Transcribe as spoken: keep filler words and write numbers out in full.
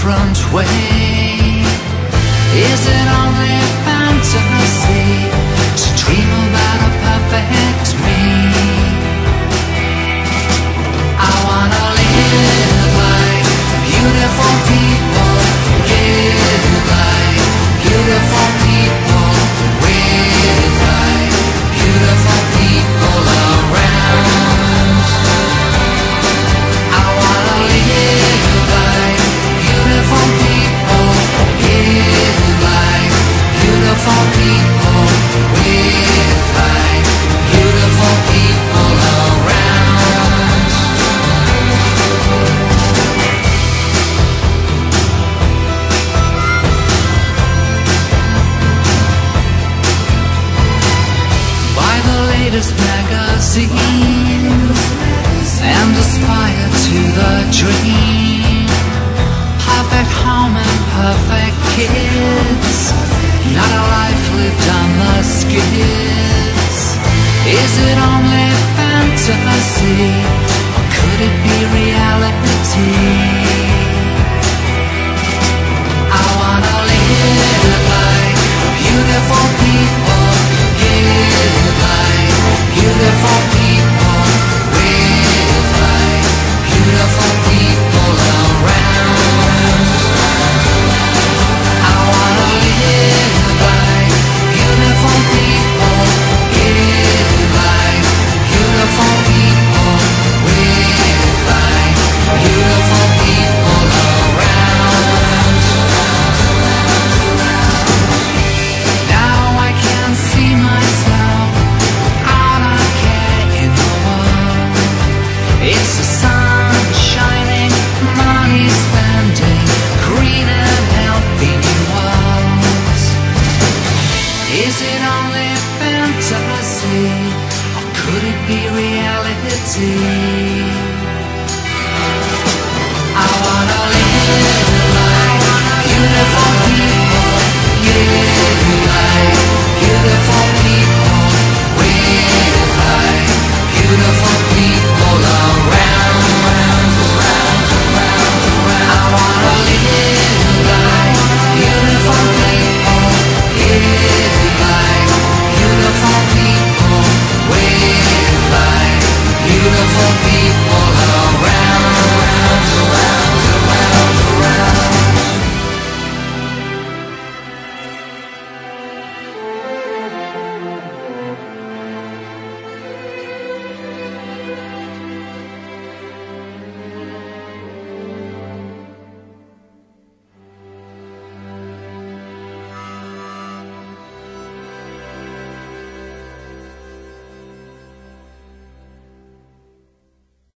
different way. Is it only fantasy to dream about a perfect me? I wanna live like beautiful people, live like beautiful people, with like beautiful people around. I wanna live like beautiful people, live like beautiful people, with like beautiful people around. Buy the latest magazines and aspire to the dream. Perfect home and perfect kids, not a life lived on the skids. Is it only fantasy, or could it be